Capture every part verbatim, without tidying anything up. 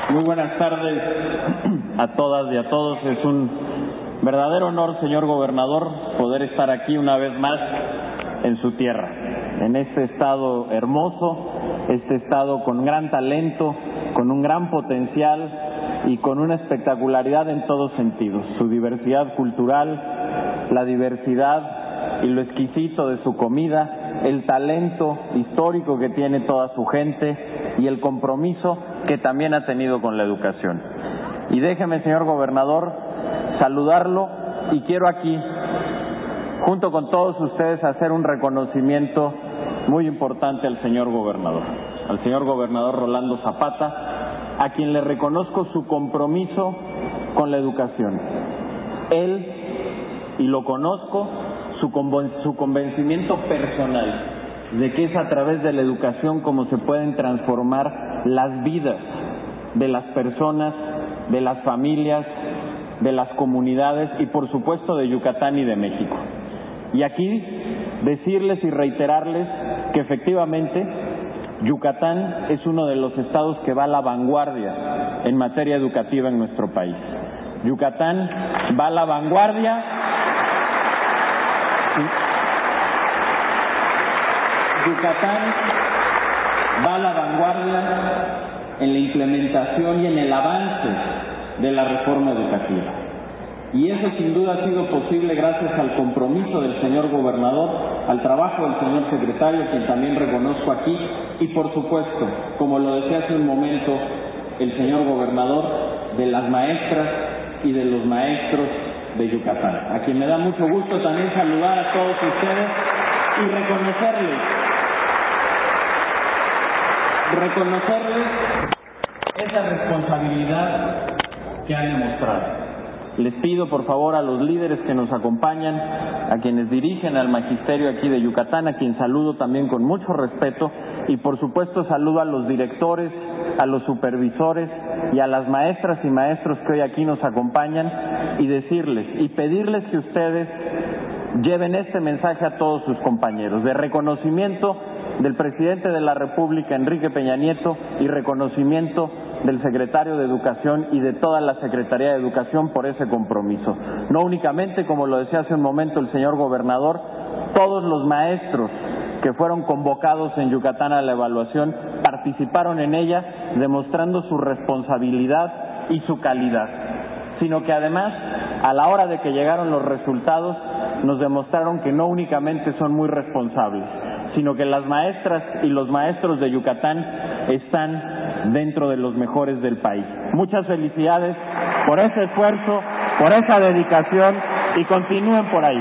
Muy buenas tardes a todas y a todos. Es un verdadero honor, señor gobernador, poder estar aquí una vez más en su tierra, en este estado hermoso, este estado con gran talento, con un gran potencial y con una espectacularidad en todos sentidos. Su diversidad cultural, la diversidad y lo exquisito de su comida, el talento histórico que tiene toda su gente y el compromiso que también ha tenido con la educación. Y déjeme, señor gobernador, saludarlo, y quiero aquí, junto con todos ustedes, hacer un reconocimiento muy importante al señor gobernador, al señor gobernador Rolando Zapata, a quien le reconozco su compromiso con la educación. Él, y lo conozco, su, conven- su convencimiento personal de que es a través de la educación como se pueden transformar las vidas de las personas, de las familias, de las comunidades y por supuesto de Yucatán y de México. Y aquí decirles y reiterarles que efectivamente Yucatán es uno de los estados que va a la vanguardia en materia educativa en nuestro país. Yucatán va a la vanguardia. Yucatán va a la vanguardia en la implementación y en el avance de la reforma educativa. Y eso sin duda ha sido posible gracias al compromiso del señor gobernador, al trabajo del señor secretario, quien también reconozco aquí, y por supuesto, como lo decía hace un momento el señor gobernador, de las maestras y de los maestros de Yucatán, a quien me da mucho gusto también saludar a todos ustedes y reconocerles reconocerles esa responsabilidad que han demostrado. Les pido por favor a los líderes que nos acompañan, a quienes dirigen al magisterio aquí de Yucatán, a quien saludo también con mucho respeto, y por supuesto saludo a los directores, a los supervisores y a las maestras y maestros que hoy aquí nos acompañan, y decirles y pedirles que ustedes lleven este mensaje a todos sus compañeros, de reconocimiento del presidente de la República, Enrique Peña Nieto, y reconocimiento del secretario de Educación y de toda la Secretaría de Educación por ese compromiso. No únicamente, como lo decía hace un momento el señor gobernador, todos los maestros que fueron convocados en Yucatán a la evaluación participaron en ella, demostrando su responsabilidad y su calidad, sino que además, a la hora de que llegaron los resultados, nos demostraron que no únicamente son muy responsables, sino que las maestras y los maestros de Yucatán están dentro de los mejores del país. Muchas felicidades por ese esfuerzo, por esa dedicación, y continúen por ahí.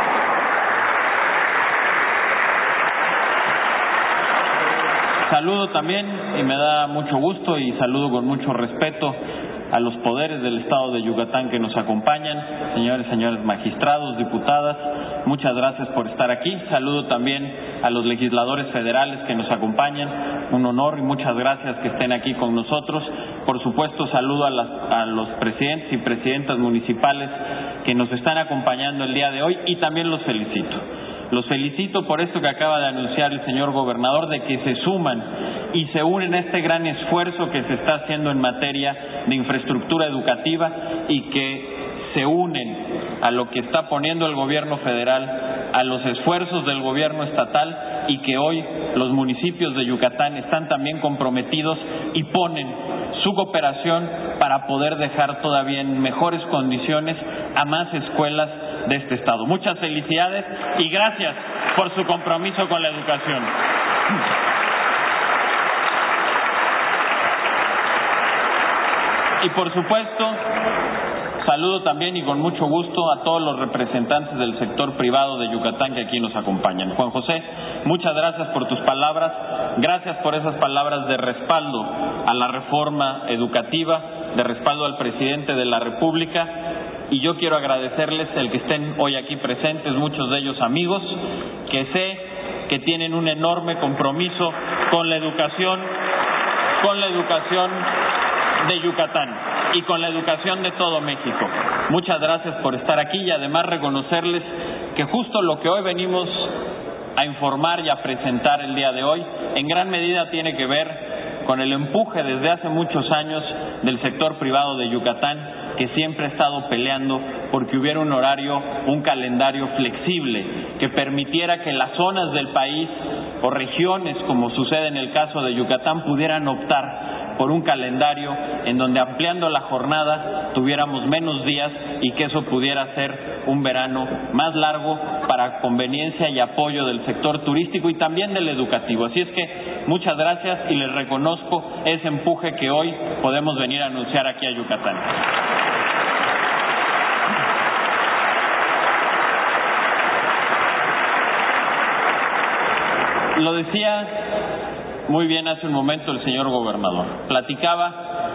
Saludo también, y me da mucho gusto, y saludo con mucho respeto a los poderes del Estado de Yucatán que nos acompañan, señores y señores magistrados, diputadas, muchas gracias por estar aquí. Saludo también a los legisladores federales que nos acompañan, un honor y muchas gracias que estén aquí con nosotros. Por supuesto, saludo a, las, a los presidentes y presidentas municipales que nos están acompañando el día de hoy, y también los felicito. Los felicito por esto que acaba de anunciar el señor gobernador, de que se suman y se unen a este gran esfuerzo que se está haciendo en materia de infraestructura educativa, y que se unen a lo que está poniendo el gobierno federal, a los esfuerzos del gobierno estatal, y que hoy los municipios de Yucatán están también comprometidos y ponen su cooperación para poder dejar todavía en mejores condiciones a más escuelas de este estado. Muchas felicidades y gracias por su compromiso con la educación. Y por supuesto, saludo también y con mucho gusto a todos los representantes del sector privado de Yucatán que aquí nos acompañan. Juan José, muchas gracias por tus palabras, gracias por esas palabras de respaldo a la reforma educativa, de respaldo al presidente de la República, y yo quiero agradecerles el que estén hoy aquí presentes, muchos de ellos amigos, que sé que tienen un enorme compromiso con la educación, con la educación de Yucatán y con la educación de todo México. Muchas gracias por estar aquí, y además reconocerles que justo lo que hoy venimos a informar y a presentar el día de hoy, en gran medida tiene que ver con el empuje desde hace muchos años del sector privado de Yucatán, que siempre ha estado peleando porque hubiera un horario, un calendario flexible que permitiera que las zonas del país o regiones, como sucede en el caso de Yucatán, pudieran optar por un calendario en donde, ampliando la jornada, tuviéramos menos días y que eso pudiera ser un verano más largo para conveniencia y apoyo del sector turístico y también del educativo. Así es que muchas gracias y les reconozco ese empuje que hoy podemos venir a anunciar aquí a Yucatán. Lo decía muy bien hace un momento el señor gobernador. Platicaba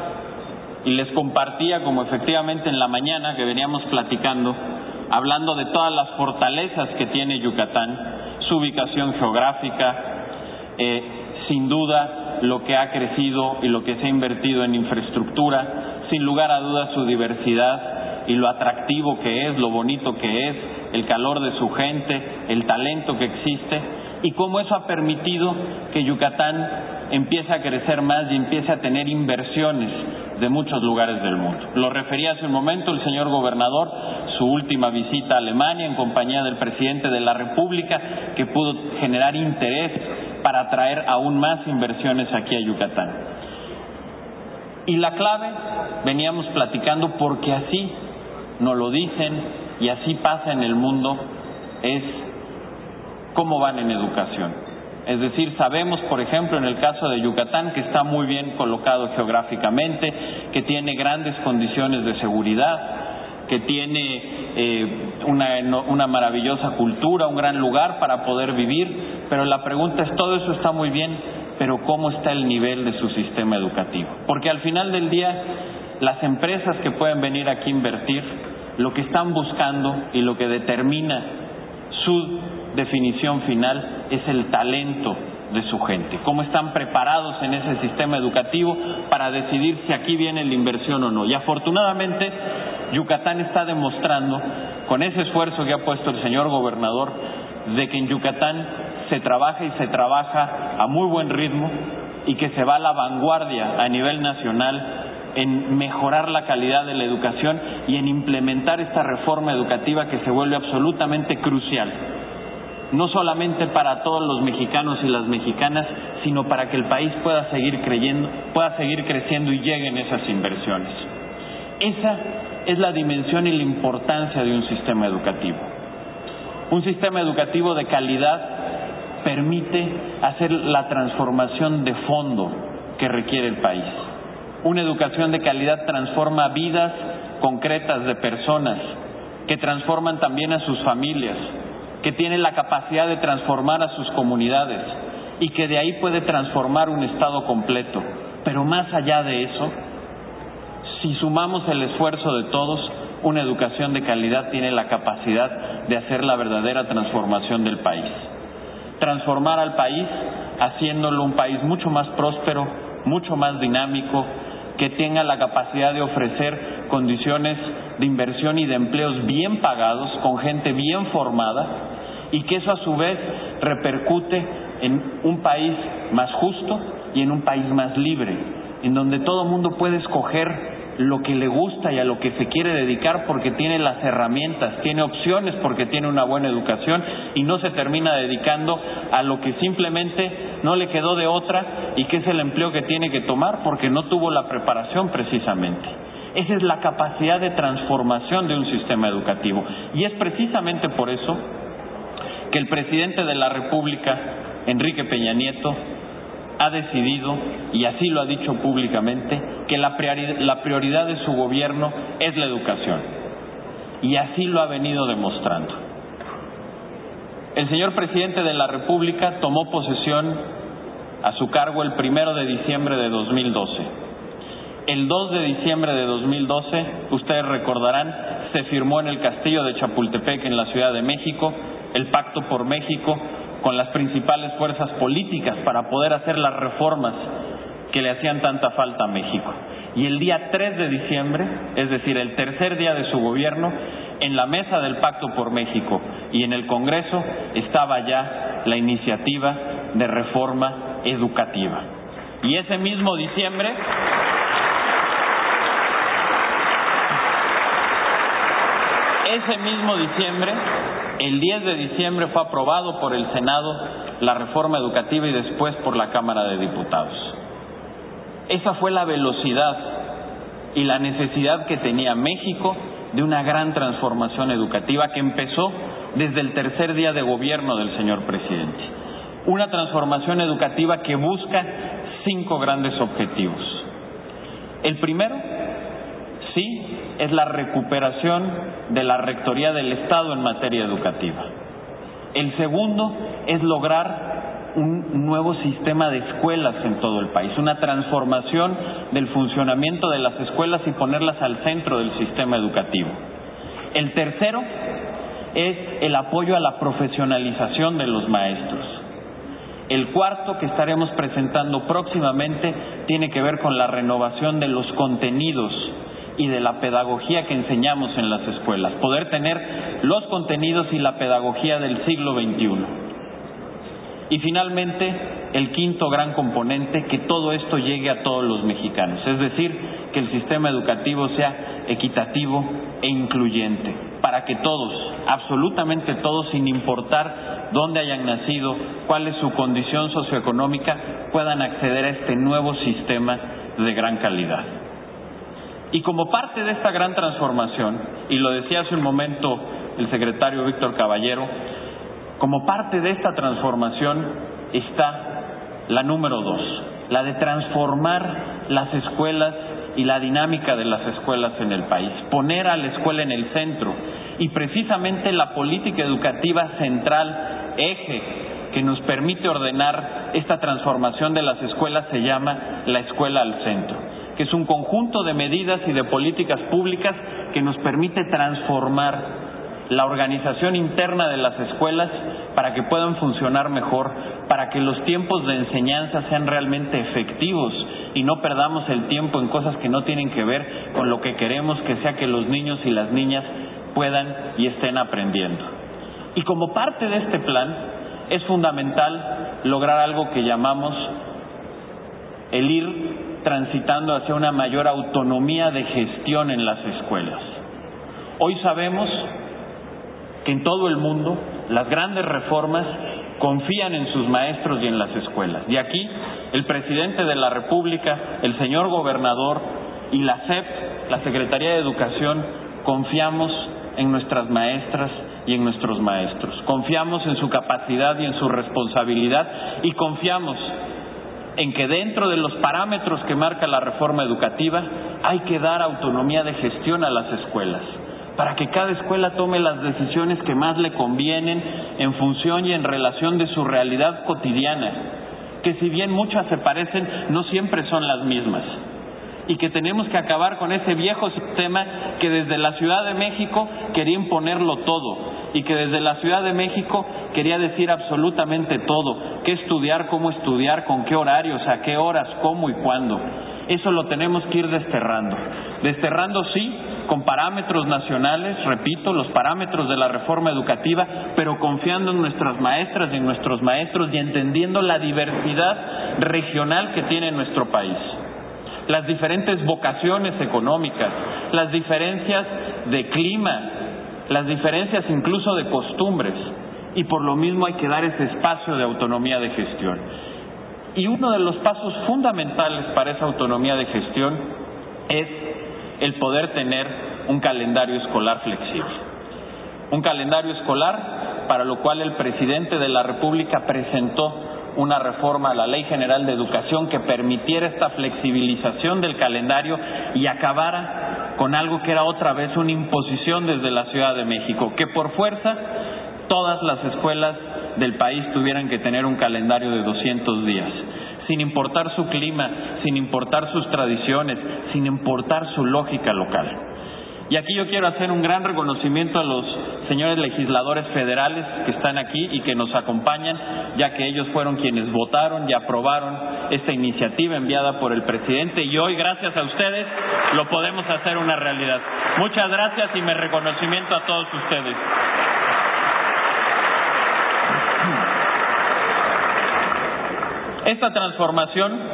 y les compartía como efectivamente en la mañana que veníamos platicando, hablando de todas las fortalezas que tiene Yucatán, su ubicación geográfica, eh, sin duda lo que ha crecido y lo que se ha invertido en infraestructura, sin lugar a dudas su diversidad y lo atractivo que es, lo bonito que es, el calor de su gente, el talento que existe, y cómo eso ha permitido que Yucatán empiece a crecer más y empiece a tener inversiones de muchos lugares del mundo. Lo refería hace un momento el señor gobernador, su última visita a Alemania en compañía del presidente de la República, que pudo generar interés para atraer aún más inversiones aquí a Yucatán. Y la clave, veníamos platicando, porque así nos lo dicen y así pasa en el mundo, es cómo van en educación. Es decir, sabemos, por ejemplo, en el caso de Yucatán, que está muy bien colocado geográficamente, que tiene grandes condiciones de seguridad, que tiene eh, una, una maravillosa cultura, un gran lugar para poder vivir, pero la pregunta es, todo eso está muy bien, pero ¿cómo está el nivel de su sistema educativo? Porque al final del día, las empresas que pueden venir aquí a invertir, lo que están buscando y lo que determina su definición final es el talento de su gente, cómo están preparados en ese sistema educativo para decidir si aquí viene la inversión o no. Y afortunadamente Yucatán está demostrando, con ese esfuerzo que ha puesto el señor gobernador, de que en Yucatán se trabaja y se trabaja a muy buen ritmo y que se va a la vanguardia a nivel nacional en mejorar la calidad de la educación y en implementar esta reforma educativa que se vuelve absolutamente crucial, no solamente para todos los mexicanos y las mexicanas, sino para que el país pueda seguir creyendo, pueda seguir creciendo y lleguen esas inversiones. Esa es la dimensión y la importancia de un sistema educativo. Un sistema educativo de calidad permite hacer la transformación de fondo que requiere el país. Una educación de calidad transforma vidas concretas de personas, que transforman también a sus familias, que tiene la capacidad de transformar a sus comunidades y que de ahí puede transformar un estado completo. Pero más allá de eso, si sumamos el esfuerzo de todos, una educación de calidad tiene la capacidad de hacer la verdadera transformación del país. Transformar al país haciéndolo un país mucho más próspero, mucho más dinámico, que tenga la capacidad de ofrecer condiciones de inversión y de empleos bien pagados, con gente bien formada, y que eso a su vez repercute en un país más justo y en un país más libre, en donde todo el mundo puede escoger lo que le gusta y a lo que se quiere dedicar porque tiene las herramientas, tiene opciones porque tiene una buena educación y no se termina dedicando a lo que simplemente no le quedó de otra y que es el empleo que tiene que tomar porque no tuvo la preparación precisamente. Esa es la capacidad de transformación de un sistema educativo y es precisamente por eso que el presidente de la República, Enrique Peña Nieto, ha decidido, y así lo ha dicho públicamente, que la prioridad, la prioridad de su gobierno es la educación. Y así lo ha venido demostrando. El señor presidente de la República tomó posesión a su cargo el primero de diciembre de dos mil doce. El dos de diciembre de dos mil doce, ustedes recordarán, se firmó en el Castillo de Chapultepec, en la Ciudad de México, el Pacto por México, con las principales fuerzas políticas para poder hacer las reformas que le hacían tanta falta a México. Y el día tres de diciembre, es decir, el tercer día de su gobierno, en la mesa del Pacto por México y en el Congreso estaba ya la iniciativa de reforma educativa. Y ese mismo diciembre, ese mismo diciembre, el diez de diciembre fue aprobado por el Senado la reforma educativa y después por la Cámara de Diputados. Esa fue la velocidad y la necesidad que tenía México de una gran transformación educativa que empezó desde el tercer día de gobierno del señor presidente. Una transformación educativa que busca cinco grandes objetivos. El primero, sí, es la recuperación de la Rectoría del Estado en materia educativa. El segundo es lograr un nuevo sistema de escuelas en todo el país, una transformación del funcionamiento de las escuelas y ponerlas al centro del sistema educativo. El tercero es el apoyo a la profesionalización de los maestros. El cuarto, que estaremos presentando próximamente, tiene que ver con la renovación de los contenidos y de la pedagogía que enseñamos en las escuelas, poder tener los contenidos y la pedagogía del siglo veintiuno. Y finalmente, el quinto gran componente, que todo esto llegue a todos los mexicanos, es decir, que el sistema educativo sea equitativo e incluyente, para que todos, absolutamente todos, sin importar dónde hayan nacido, cuál es su condición socioeconómica, puedan acceder a este nuevo sistema de gran calidad. Y como parte de esta gran transformación, y lo decía hace un momento el secretario Víctor Caballero, como parte de esta transformación está la número dos, la de transformar las escuelas y la dinámica de las escuelas en el país, poner a la escuela en el centro, y precisamente la política educativa central, eje que nos permite ordenar esta transformación de las escuelas, se llama la escuela al centro, que es un conjunto de medidas y de políticas públicas que nos permite transformar la organización interna de las escuelas para que puedan funcionar mejor, para que los tiempos de enseñanza sean realmente efectivos y no perdamos el tiempo en cosas que no tienen que ver con lo que queremos que sea que los niños y las niñas puedan y estén aprendiendo. Y como parte de este plan es fundamental lograr algo que llamamos el ir transitando hacia una mayor autonomía de gestión en las escuelas. Hoy sabemos que en todo el mundo las grandes reformas confían en sus maestros y en las escuelas. Y aquí el presidente de la República, el señor gobernador y la S E P, la Secretaría de Educación, confiamos en nuestras maestras y en nuestros maestros. Confiamos en su capacidad y en su responsabilidad, y confiamos en que dentro de los parámetros que marca la reforma educativa hay que dar autonomía de gestión a las escuelas, para que cada escuela tome las decisiones que más le convienen en función y en relación de su realidad cotidiana, que si bien muchas se parecen, no siempre son las mismas, y que tenemos que acabar con ese viejo sistema que desde la Ciudad de México quería imponerlo todo, y que desde la Ciudad de México quería decir absolutamente todo, qué estudiar, cómo estudiar, con qué horarios, a qué horas, cómo y cuándo. Eso lo tenemos que ir desterrando. Desterrando, sí, con parámetros nacionales, repito, los parámetros de la reforma educativa, pero confiando en nuestras maestras y en nuestros maestros y entendiendo la diversidad regional que tiene nuestro país, las diferentes vocaciones económicas, las diferencias de clima, las diferencias incluso de costumbres, y por lo mismo hay que dar ese espacio de autonomía de gestión. Y uno de los pasos fundamentales para esa autonomía de gestión es el poder tener un calendario escolar flexible. Un calendario escolar para lo cual el presidente de la República presentó una reforma a la Ley General de Educación que permitiera esta flexibilización del calendario y acabara con algo que era otra vez una imposición desde la Ciudad de México, que por fuerza todas las escuelas del país tuvieran que tener un calendario de doscientos días, sin importar su clima, sin importar sus tradiciones, sin importar su lógica local. Y aquí yo quiero hacer un gran reconocimiento a los señores legisladores federales que están aquí y que nos acompañan, ya que ellos fueron quienes votaron y aprobaron esta iniciativa enviada por el presidente, y hoy, gracias a ustedes, lo podemos hacer una realidad. Muchas gracias y mi reconocimiento a todos ustedes. Esta transformación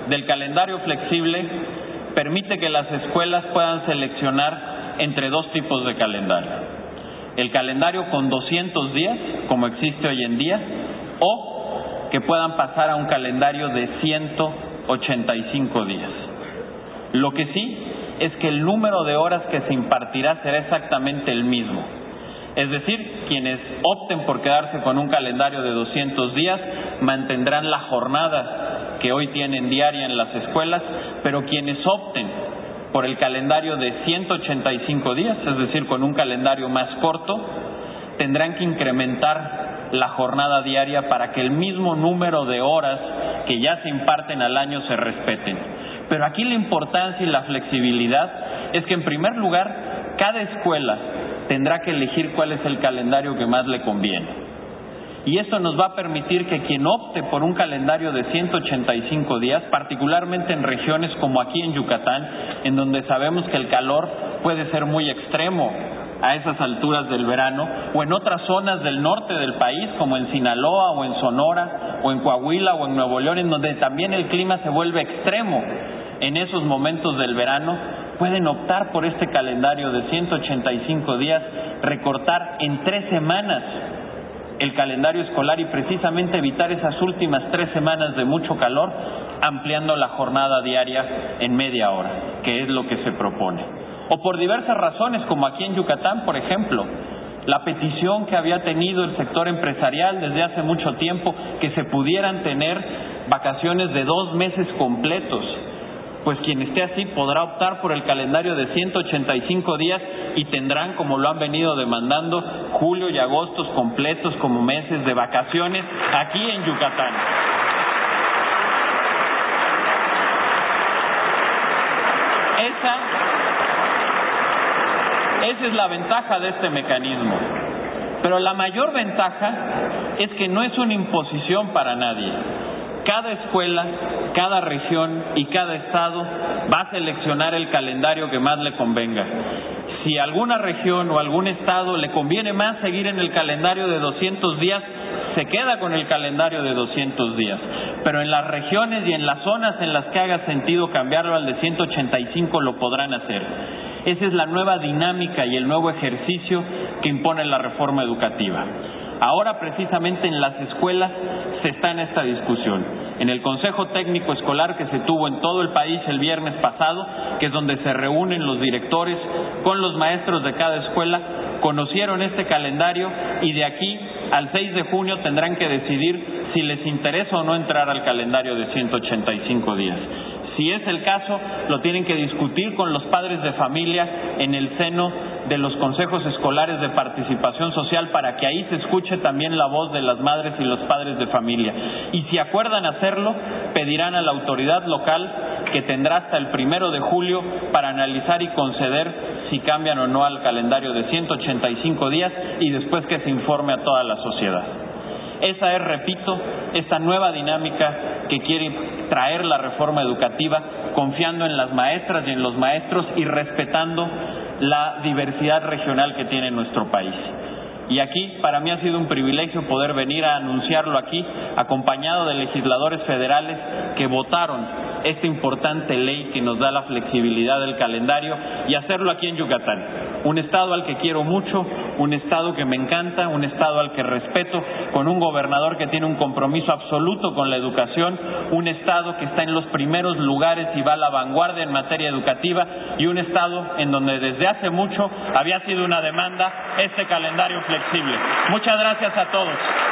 del calendario flexible permite que las escuelas puedan seleccionar entre dos tipos de calendario: el calendario con doscientos días, como existe hoy en día, o que puedan pasar a un calendario de ciento ochenta y cinco días. Lo que sí es que el número de horas que se impartirá será exactamente el mismo. Es decir, quienes opten por quedarse con un calendario de doscientos días mantendrán la jornada que hoy tienen diaria en las escuelas, pero quienes opten por el calendario de ciento ochenta y cinco días, es decir, con un calendario más corto, tendrán que incrementar la jornada diaria para que el mismo número de horas que ya se imparten al año se respeten. Pero aquí la importancia y la flexibilidad es que, en primer lugar, cada escuela tendrá que elegir cuál es el calendario que más le conviene. Y esto nos va a permitir que quien opte por un calendario de ciento ochenta y cinco días, particularmente en regiones como aquí en Yucatán, en donde sabemos que el calor puede ser muy extremo a esas alturas del verano, o en otras zonas del norte del país, como en Sinaloa o en Sonora o en Coahuila o en Nuevo León, en donde también el clima se vuelve extremo en esos momentos del verano, pueden optar por este calendario de ciento ochenta y cinco días, recortar en tres semanas el calendario escolar y precisamente evitar esas últimas tres semanas de mucho calor, ampliando la jornada diaria en media hora, que es lo que se propone. O por diversas razones, como aquí en Yucatán, por ejemplo, la petición que había tenido el sector empresarial desde hace mucho tiempo, que se pudieran tener vacaciones de dos meses completos. Pues quien esté así podrá optar por el calendario de ciento ochenta y cinco días y tendrán, como lo han venido demandando, julio y agosto completos como meses de vacaciones aquí en Yucatán. Esa, esa es la ventaja de este mecanismo. Pero la mayor ventaja es que no es una imposición para nadie. Cada escuela, cada región y cada estado va a seleccionar el calendario que más le convenga. Si a alguna región o algún estado le conviene más seguir en el calendario de doscientos días, se queda con el calendario de doscientos días. Pero en las regiones y en las zonas en las que haga sentido cambiarlo al de ciento ochenta y cinco lo podrán hacer. Esa es la nueva dinámica y el nuevo ejercicio que impone la reforma educativa. Ahora, precisamente en las escuelas se está en esta discusión. En el Consejo Técnico Escolar que se tuvo en todo el país el viernes pasado, que es donde se reúnen los directores con los maestros de cada escuela, conocieron este calendario y de aquí al seis de junio tendrán que decidir si les interesa o no entrar al calendario de ciento ochenta y cinco días. Si es el caso, lo tienen que discutir con los padres de familia en el seno de los consejos escolares de participación social, para que ahí se escuche también la voz de las madres y los padres de familia. Y si acuerdan hacerlo, pedirán a la autoridad local, que tendrá hasta el primero de julio para analizar y conceder si cambian o no al calendario de ciento ochenta y cinco días, y después que se informe a toda la sociedad. Esa es, repito, esta nueva dinámica que quiere traer la reforma educativa, confiando en las maestras y en los maestros y respetando la diversidad regional que tiene nuestro país. Y aquí, para mí ha sido un privilegio poder venir a anunciarlo aquí, acompañado de legisladores federales que votaron esta importante ley que nos da la flexibilidad del calendario, y hacerlo aquí en Yucatán, un estado al que quiero mucho, un estado que me encanta, un estado al que respeto, con un gobernador que tiene un compromiso absoluto con la educación, un estado que está en los primeros lugares y va a la vanguardia en materia educativa, y un estado en donde desde hace mucho había sido una demanda este calendario flexible. Muchas gracias a todos.